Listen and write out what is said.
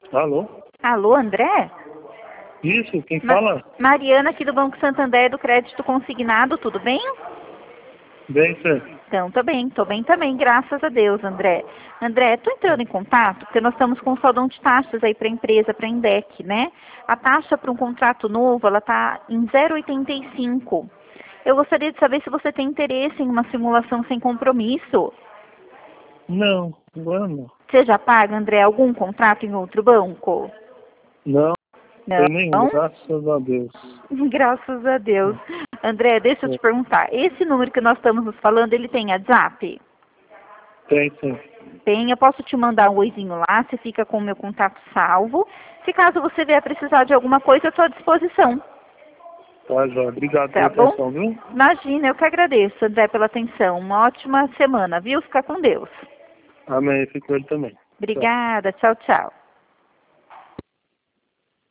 Alô? Alô, André? Isso, quem fala? Mariana aqui do Banco Santander do Crédito Consignado, tudo bem? Bem, você. Então, tô bem também, graças a Deus, André. André, tô entrando em contato porque nós estamos com um saldão de taxas aí para a empresa, para a Indec, né? A taxa para um contrato novo, ela tá em 0,85. Eu gostaria de saber se você tem interesse em uma simulação sem compromisso. Não, agora não. Você já paga, André, algum contrato em outro banco? Não, tem nenhum, Não? graças a Deus. Graças a Deus. André, deixa eu te perguntar. Esse número que nós estamos nos falando, ele tem WhatsApp? Tem, sim. Tem, eu posso te mandar um oizinho lá, você fica com o meu contato salvo. Se caso você vier precisar de alguma coisa, eu estou à disposição. Tá, já. Obrigado Tá pela bom? atenção, viu? Imagina, eu que agradeço, André, pela atenção. Uma ótima semana, viu? Fica com Deus. Amém, fico com ele também. Tchau. Obrigada, tchau, tchau.